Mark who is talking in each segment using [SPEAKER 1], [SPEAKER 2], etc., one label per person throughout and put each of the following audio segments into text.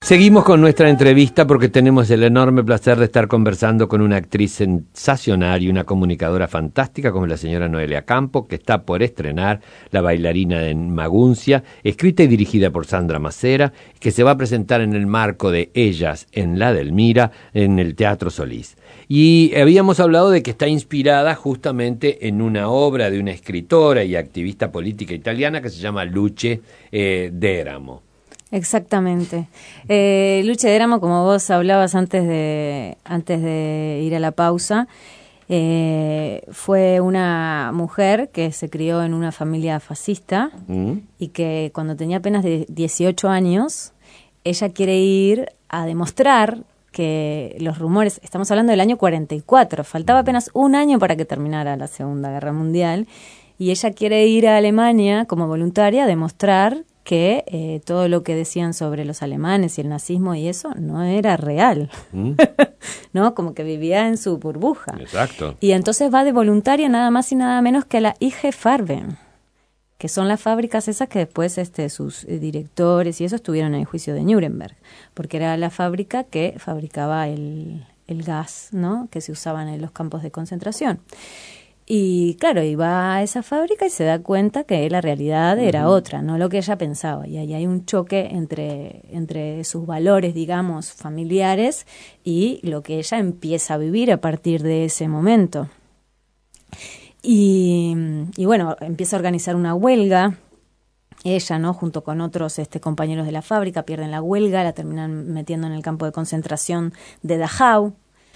[SPEAKER 1] Seguimos con nuestra entrevista porque tenemos el enorme placer de estar conversando con una actriz sensacional y una comunicadora fantástica como la señora Noelia Campo, que está por estrenar La bailarina en Maguncia, escrita y dirigida por Sandra Macera, que se va a presentar en el marco de Ellas en la Delmira en el Teatro Solís. Y habíamos hablado de que está inspirada justamente en una obra de una escritora y activista política italiana que se llama Luce D'Eramo.
[SPEAKER 2] Exactamente. Luce D'Eramo, como vos hablabas antes de ir a la pausa, fue una mujer que se crió en una familia fascista y que cuando tenía apenas 18 años, ella quiere ir a demostrar que los rumores, estamos hablando del año 44, faltaba apenas un año para que terminara la Segunda Guerra Mundial, y ella quiere ir a Alemania como voluntaria a demostrar que todo lo que decían sobre los alemanes y el nazismo y eso no era real, ¿no? Como que vivía en su burbuja.
[SPEAKER 1] Exacto.
[SPEAKER 2] Y entonces va de voluntaria nada más y nada menos que a la IG Farben, que son las fábricas esas que después sus directores y eso estuvieron en el juicio de Nuremberg, porque era la fábrica que fabricaba el gas, ¿no? Que se usaban en los campos de concentración. Y claro, y va a esa fábrica y se da cuenta que la realidad era otra, no lo que ella pensaba. Y ahí hay un choque entre sus valores, digamos, familiares y lo que ella empieza a vivir a partir de ese momento. Y bueno, empieza a organizar una huelga. Ella, ¿no? Junto con otros compañeros de la fábrica, pierden la huelga, la terminan metiendo en el campo de concentración de Dachau.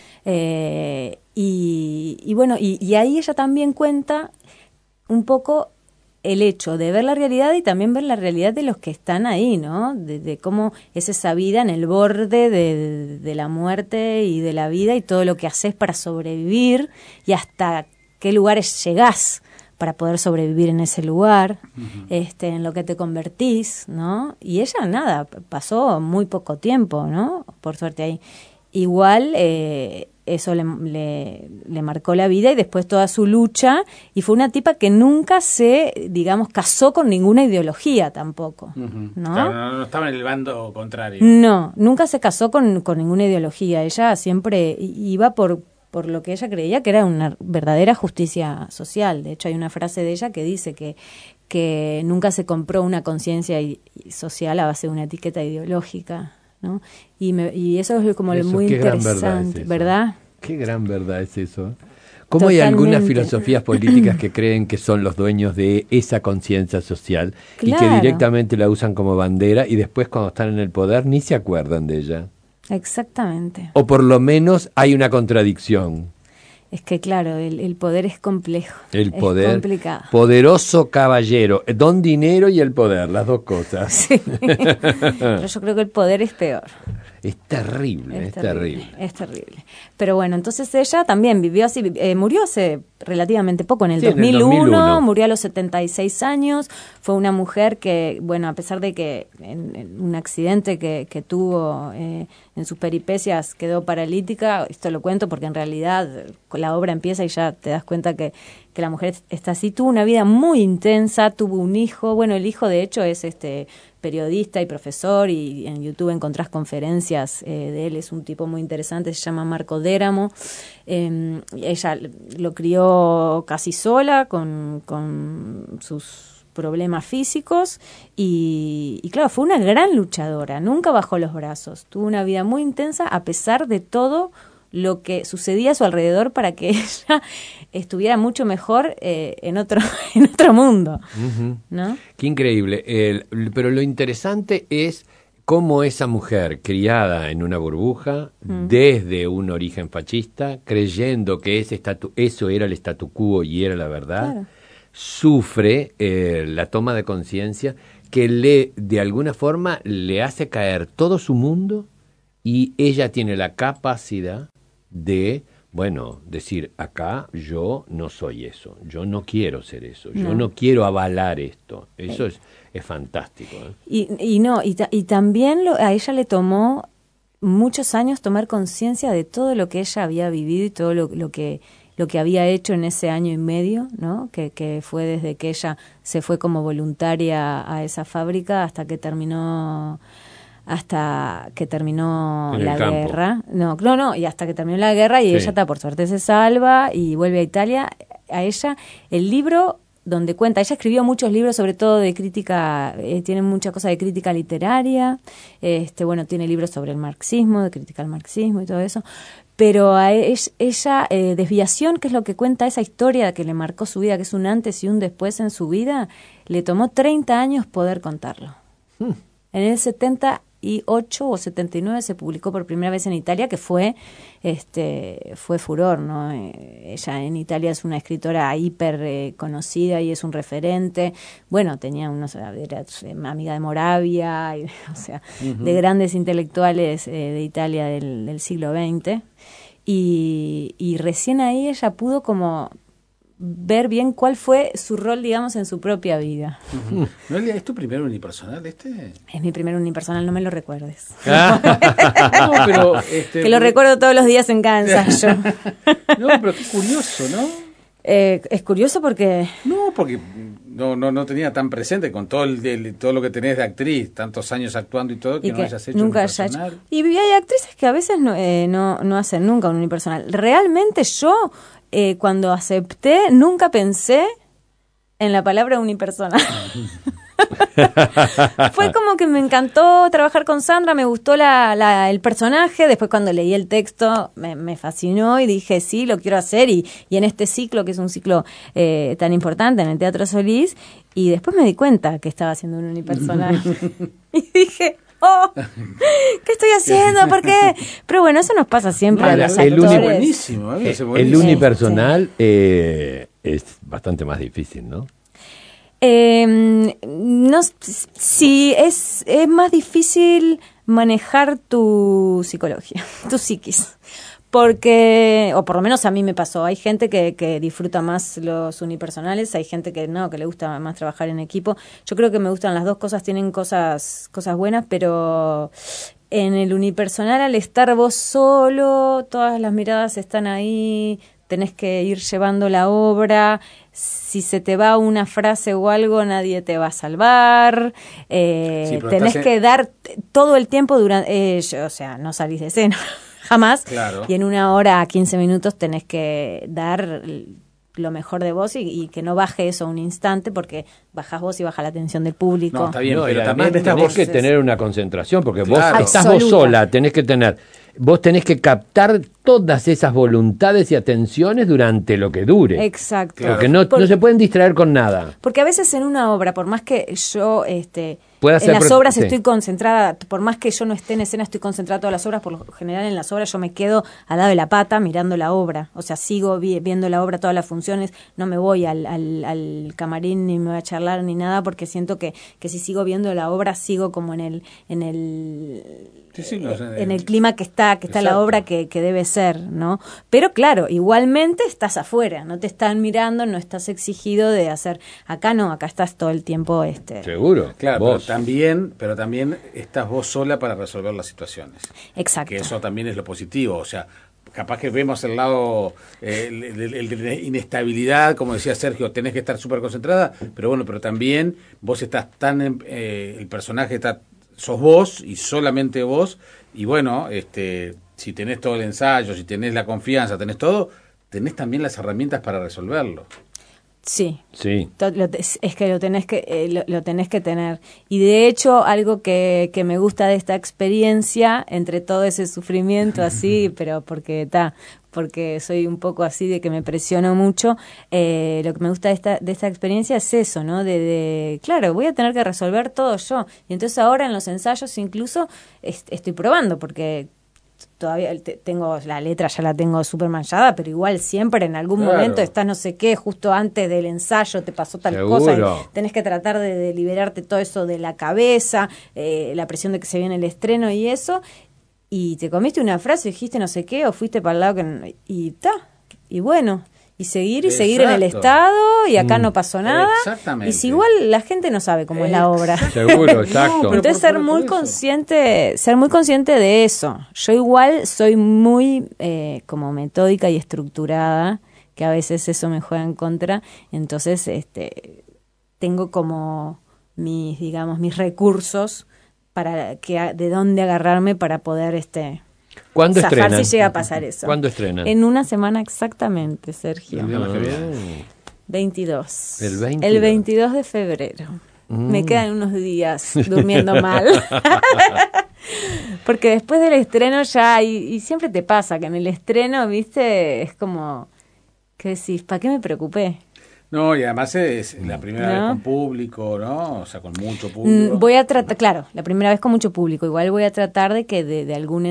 [SPEAKER 2] Y bueno, y ahí ella también cuenta un poco el hecho de ver la realidad y también ver la realidad de los que están ahí, ¿no? De cómo es esa vida en el borde de la muerte y de la vida y todo lo que haces para sobrevivir y hasta qué lugares llegás para poder sobrevivir en ese lugar, en lo que te convertís, ¿no? Y ella, nada, pasó muy poco tiempo, ¿no? Por suerte ahí. Igual eso le marcó la vida y después toda su lucha, y fue una tipa que nunca se, digamos, casó con ninguna ideología tampoco, ¿no?
[SPEAKER 3] Claro, no estaba en el bando contrario.
[SPEAKER 2] No, nunca se casó con ninguna ideología, ella siempre iba por lo que ella creía que era una verdadera justicia social. De hecho hay una frase de ella que dice que nunca se compró una conciencia social a base de una etiqueta ideológica, ¿no? Y eso es como muy interesante, ¿verdad?
[SPEAKER 1] Qué gran verdad es eso. ¿Cómo hay algunas filosofías políticas que creen que son los dueños de esa conciencia social y que directamente la usan como bandera y después cuando están en el poder ni se acuerdan de ella?
[SPEAKER 2] Exactamente.
[SPEAKER 1] O por lo menos hay una contradicción.
[SPEAKER 2] Es que claro, el poder es complejo.
[SPEAKER 1] El poder,
[SPEAKER 2] es complicado.
[SPEAKER 1] Poderoso caballero, don dinero y el poder, las dos cosas.
[SPEAKER 2] Sí. Pero yo creo que el poder es peor.
[SPEAKER 1] Es terrible, es terrible.
[SPEAKER 2] Es terrible. Pero bueno, entonces ella también vivió así, murió hace relativamente poco, en el 2001, murió a los 76 años. Fue una mujer que, bueno, a pesar de que en un accidente que tuvo en sus peripecias quedó paralítica, esto lo cuento porque en realidad la obra empieza y ya te das cuenta que la mujer está así, tuvo una vida muy intensa, tuvo un hijo, bueno, el hijo de hecho es periodista y profesor, y en YouTube encontrás conferencias de él, es un tipo muy interesante, se llama Marco D'Eramo. Ella lo crió casi sola con sus problemas físicos y claro, fue una gran luchadora, nunca bajó los brazos, tuvo una vida muy intensa a pesar de todo lo que sucedía a su alrededor para que ella estuviera mucho mejor en otro mundo, ¿no?
[SPEAKER 1] Qué increíble. Pero lo interesante es cómo esa mujer criada en una burbuja, desde un origen fascista, creyendo que eso era el statu quo y era la verdad, sufre la toma de conciencia que de alguna forma le hace caer todo su mundo, y ella tiene la capacidad de, bueno, decir, acá yo no soy eso, yo no quiero ser eso, yo no quiero avalar esto. Eso es fantástico, ¿eh?
[SPEAKER 2] Y también a ella le tomó muchos años tomar conciencia de todo lo que ella había vivido y todo lo que había hecho en ese año y medio, ¿no? Que fue desde que ella se fue como voluntaria a esa fábrica hasta que terminó hasta que terminó
[SPEAKER 1] En el
[SPEAKER 2] la
[SPEAKER 1] campo.
[SPEAKER 2] guerra. No, y hasta que terminó la guerra y
[SPEAKER 1] Sí.
[SPEAKER 2] ella por suerte se salva y vuelve a Italia. A ella, el libro donde cuenta, ella escribió muchos libros, sobre todo de crítica, tiene mucha cosa de crítica literaria, bueno, tiene libros sobre el marxismo, de crítica al marxismo y todo eso, pero a ella, Desviación, que es lo que cuenta esa historia que le marcó su vida, que es un antes y un después en su vida, le tomó 30 años poder contarlo. En el 78 o 79 se publicó por primera vez en Italia, que fue furor, ¿no? Ella en Italia es una escritora hiper conocida y es un referente. Bueno, tenía era amiga de Moravia, o sea, de grandes intelectuales de Italia del siglo XX. Y recién ahí ella pudo como ver bien cuál fue su rol, digamos, en su propia vida.
[SPEAKER 3] Noelia, ¿es tu primer unipersonal este?
[SPEAKER 2] Es mi primer unipersonal, no me lo recuerdes.
[SPEAKER 3] No, pero...
[SPEAKER 2] Que lo recuerdo todos los días en cada ensayo.
[SPEAKER 3] No, pero qué curioso, ¿no?
[SPEAKER 2] Es curioso porque...
[SPEAKER 3] No, porque no tenía tan presente con todo todo lo que tenés de actriz, tantos años actuando y todo, que no hayas hecho
[SPEAKER 2] nunca
[SPEAKER 3] unipersonal.
[SPEAKER 2] Y hay actrices que a veces no hacen nunca un unipersonal. Realmente yo... cuando acepté, nunca pensé en la palabra unipersonal. Fue como que me encantó trabajar con Sandra, me gustó el personaje, después cuando leí el texto me fascinó y dije, sí, lo quiero hacer, y en este ciclo, que es un ciclo tan importante en el Teatro Solís, y después me di cuenta que estaba haciendo un unipersonal. Y dije... ¡Oh! ¿Qué estoy haciendo? ¿Por qué? Pero bueno, eso nos pasa siempre a los actores.
[SPEAKER 3] Buenísimo,
[SPEAKER 1] el unipersonal es bastante más difícil, ¿no?
[SPEAKER 2] No, sí, es más difícil manejar tu psicología, tu psiquis. Porque, o por lo menos a mí me pasó, hay gente que disfruta más los unipersonales, hay gente que no, que le gusta más trabajar en equipo. Yo creo que me gustan las dos cosas, tienen cosas buenas, pero en el unipersonal, al estar vos solo, todas las miradas están ahí, tenés que ir llevando la obra. Si se te va una frase o algo, nadie te va a salvar. Tenés que dar todo el tiempo durante... o sea, no salís de escena jamás.
[SPEAKER 3] Claro.
[SPEAKER 2] Y en 1 hora a 15 minutos tenés que dar lo mejor de vos y que no baje eso un instante, porque bajás vos y baja la atención del público.
[SPEAKER 3] No, está bien,
[SPEAKER 1] No,
[SPEAKER 3] pero
[SPEAKER 1] y
[SPEAKER 3] también
[SPEAKER 1] además
[SPEAKER 3] estás
[SPEAKER 1] tenés
[SPEAKER 3] vos...
[SPEAKER 1] que tener una concentración, porque
[SPEAKER 3] Claro.
[SPEAKER 1] vos estás vos sola, vos tenés que captar todas esas voluntades y atenciones durante lo que dure.
[SPEAKER 2] Exacto.
[SPEAKER 3] Claro.
[SPEAKER 1] Porque no se pueden distraer con nada.
[SPEAKER 2] Porque a veces en una obra, por más que yo
[SPEAKER 1] Puede hacer
[SPEAKER 2] en las obras
[SPEAKER 1] sí.
[SPEAKER 2] estoy concentrada, por más que yo no esté en escena, estoy concentrada todas las obras, por lo general en las obras yo me quedo al lado de la pata mirando la obra, o sea, sigo viendo la obra, todas las funciones, no me voy al camarín ni me voy a charlar ni nada, porque siento que si sigo viendo la obra sigo como en el clima que está la obra que debe ser, ¿no? Pero claro, igualmente estás afuera, no te están mirando, no estás exigido de hacer, acá no, acá estás todo el tiempo
[SPEAKER 1] Seguro.
[SPEAKER 3] Claro,
[SPEAKER 1] vos.
[SPEAKER 3] pero también estás vos sola para resolver las situaciones.
[SPEAKER 2] Exacto.
[SPEAKER 3] Que eso también es lo positivo, o sea, capaz que vemos el lado el de inestabilidad, como decía Sergio, tenés que estar súper concentrada, pero bueno, pero también vos estás el personaje sos vos y solamente vos, y bueno, si tenés todo el ensayo, si tenés la confianza, tenés todo, tenés también las herramientas para resolverlo.
[SPEAKER 2] Sí.
[SPEAKER 1] Sí.
[SPEAKER 2] Es que lo tenés que tener. Y de hecho, algo que me gusta de esta experiencia, entre todo ese sufrimiento así, pero porque soy un poco así de que me presiono mucho, lo que me gusta de esta experiencia es eso, ¿no? Claro, voy a tener que resolver todo yo. Y entonces ahora en los ensayos incluso estoy probando, porque todavía tengo la letra, ya la tengo súper manchada, pero igual siempre en algún momento estás no sé qué, justo antes del ensayo te pasó tal cosa y tenés que tratar de liberarte todo eso de la cabeza, la presión de que se viene el estreno y eso, y te comiste una frase, dijiste no sé qué, o fuiste para el lado y bueno, y seguir en el estado, y acá no pasó nada.
[SPEAKER 3] Exactamente.
[SPEAKER 2] Y si igual la gente no sabe cómo es la obra.
[SPEAKER 1] Seguro, exacto.
[SPEAKER 2] Entonces ser muy consciente de eso. Yo igual soy muy como metódica y estructurada, que a veces eso me juega en contra. Entonces tengo como mis recursos de dónde agarrarme para poder
[SPEAKER 1] ¿Cuándo
[SPEAKER 2] zafar
[SPEAKER 1] estrenan?
[SPEAKER 2] si llega a pasar eso.
[SPEAKER 1] ¿Cuándo estrenan?
[SPEAKER 2] En una semana exactamente, Sergio.
[SPEAKER 3] El viernes que viene.
[SPEAKER 2] 22.
[SPEAKER 1] El
[SPEAKER 2] 22 de febrero. Me quedan unos días durmiendo mal. Porque después del estreno ya, y siempre te pasa que en el estreno, viste, es como, ¿qué decís? ¿Para qué me preocupé?
[SPEAKER 3] No, y además es la primera vez con público, ¿no? O sea, con mucho público.
[SPEAKER 2] Voy a tratar, claro, la primera vez con mucho público. Igual voy a tratar de que de algún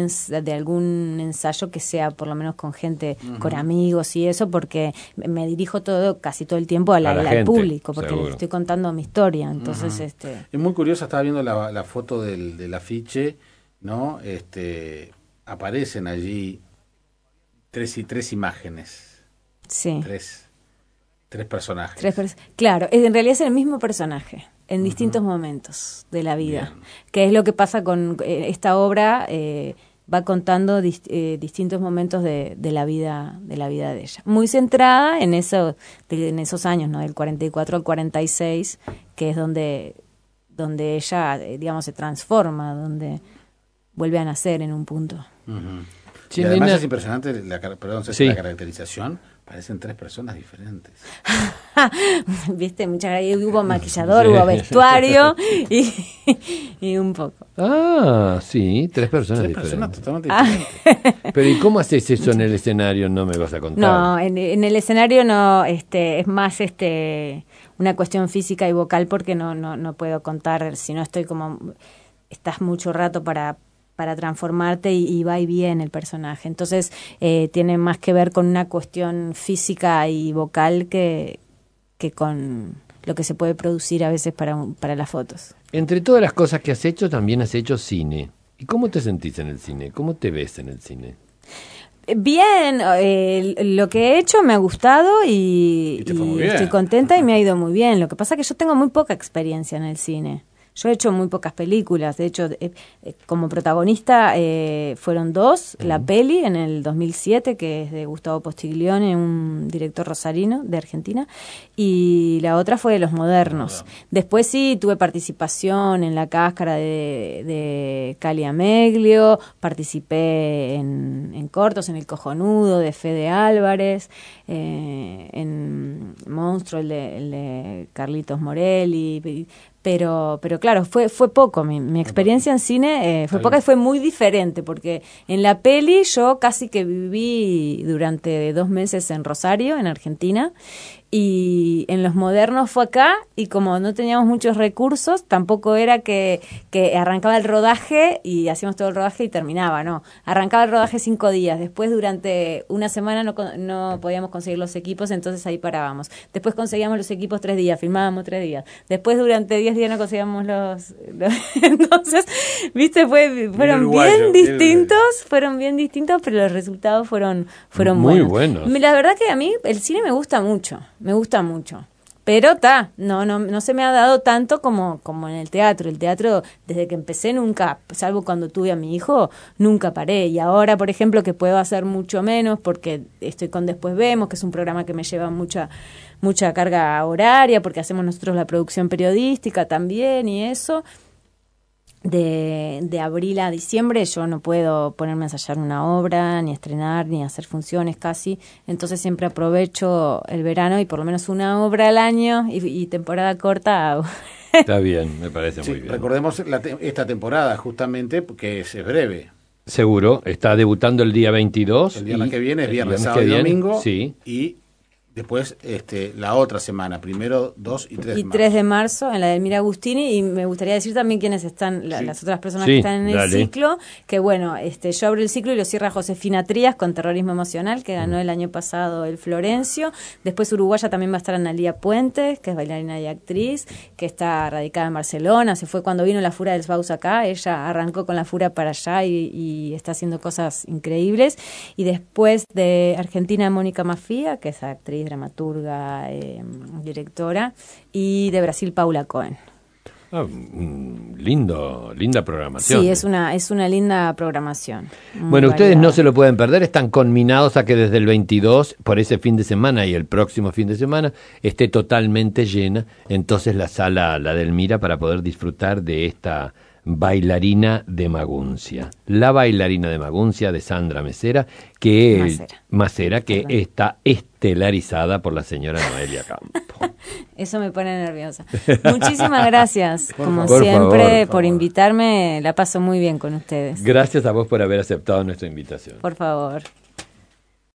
[SPEAKER 2] ensayo que sea por lo menos con gente, con amigos y eso, porque me dirijo casi todo el tiempo al público, porque les estoy contando mi historia. Entonces,
[SPEAKER 3] Es muy curiosa, estaba viendo la foto del afiche, ¿no? Aparecen allí tres imágenes.
[SPEAKER 2] Sí.
[SPEAKER 3] Tres personajes.
[SPEAKER 2] Claro, en realidad es el mismo personaje en distintos momentos de la vida. Bien. Que es lo que pasa con esta obra, va contando distintos momentos de la vida de ella. Muy centrada en esos años, ¿no? Del 44 al 46, que es donde ella, digamos, se transforma, donde vuelve a nacer en un punto.
[SPEAKER 3] Y además es impresionante la caracterización. Parecen tres personas diferentes.
[SPEAKER 2] Viste, muchas gracias. Hubo maquillador, hubo vestuario y un poco.
[SPEAKER 1] Sí, tres personas diferentes.
[SPEAKER 3] Tres personas totalmente diferentes.
[SPEAKER 1] Pero ¿y cómo haces eso en el escenario? No me vas a contar.
[SPEAKER 2] No, en el escenario no, es más una cuestión física y vocal, porque no puedo contar, si no estoy como, estás mucho rato para transformarte y va y viene el personaje. Entonces, tiene más que ver con una cuestión física y vocal que con lo que se puede producir a veces para las fotos.
[SPEAKER 1] Entre todas las cosas que has hecho, también has hecho cine. ¿Y cómo te sentís en el cine? ¿Cómo te ves en el cine?
[SPEAKER 2] Bien, lo que he hecho me ha gustado y estoy contenta y me ha ido muy bien. Lo que pasa es que yo tengo muy poca experiencia en el cine. Yo he hecho muy pocas películas. De hecho, como protagonista fueron dos. La peli en el 2007, que es de Gustavo Postiglione, un director rosarino de Argentina, y la otra fue de Los Modernos. Después sí tuve participación en La Cáscara de Cali Ameglio, participé en cortos, en El Cojonudo de Fede Álvarez, en Monstruo, el de Carlitos Morelli. Pero claro, fue poco. Mi experiencia en cine fue poca y fue muy diferente, porque en la peli yo casi que viví durante 2 meses en Rosario, en Argentina, y en Los Modernos fue acá, y como no teníamos muchos recursos, tampoco era que arrancaba el rodaje y hacíamos todo el rodaje y terminaba, no. Arrancaba el rodaje 5 días, después durante una semana no podíamos conseguir los equipos, entonces ahí parábamos. Después conseguíamos los equipos 3 días, filmábamos 3 días. Después durante 10 días no conseguíamos los entonces, viste, fueron bien distintos, pero los resultados fueron
[SPEAKER 1] muy
[SPEAKER 2] buenos. La verdad que a mí el cine me gusta mucho. Pero no se me ha dado tanto como en el teatro. El teatro, desde que empecé, nunca, salvo cuando tuve a mi hijo, nunca paré. Y ahora, por ejemplo, que puedo hacer mucho menos porque estoy con Después Vemos, que es un programa que me lleva mucha carga horaria, porque hacemos nosotros la producción periodística también y eso. De abril a diciembre yo no puedo ponerme a ensayar una obra, ni estrenar, ni hacer funciones casi, entonces siempre aprovecho el verano y por lo menos una obra al año y temporada corta hago.
[SPEAKER 1] Está bien, me parece muy bien.
[SPEAKER 3] Recordemos esta temporada justamente porque es breve.
[SPEAKER 1] Seguro, está debutando el día 22.
[SPEAKER 3] El viernes que viene es viernes, sábado y domingo.
[SPEAKER 1] Sí.
[SPEAKER 3] Y después la otra semana, 1, 2 y 3 de marzo.
[SPEAKER 2] Y 3 de marzo en la de Elmira Agustini, y me gustaría decir también quiénes están, las otras personas que están en el ciclo, que bueno, yo abro el ciclo y lo cierra Josefina Trías con Terrorismo Emocional, que ganó el año pasado el Florencio. Después uruguaya también va a estar Analía Puentes, que es bailarina y actriz, que está radicada en Barcelona, se fue cuando vino la Fura del Sbaus acá, ella arrancó con la Fura para allá y está haciendo cosas increíbles. Y después de Argentina, Mónica Mafía, que es actriz, dramaturga, directora, y de Brasil, Paula Cohen.
[SPEAKER 1] Linda programación.
[SPEAKER 2] Sí, es una linda programación.
[SPEAKER 1] Bueno, ustedes no se lo pueden perder, están conminados a que desde el 22, por ese fin de semana y el próximo fin de semana, esté totalmente llena, entonces la sala, la de Elmira, para poder disfrutar de esta Bailarina de Maguncia. La bailarina de Maguncia de Sandra Macera, que está estelarizada por la señora Noelia Campo.
[SPEAKER 2] Eso me pone nerviosa. Muchísimas gracias, como siempre, por invitarme. La paso muy bien con ustedes.
[SPEAKER 1] Gracias a vos por haber aceptado nuestra invitación.
[SPEAKER 2] Por favor.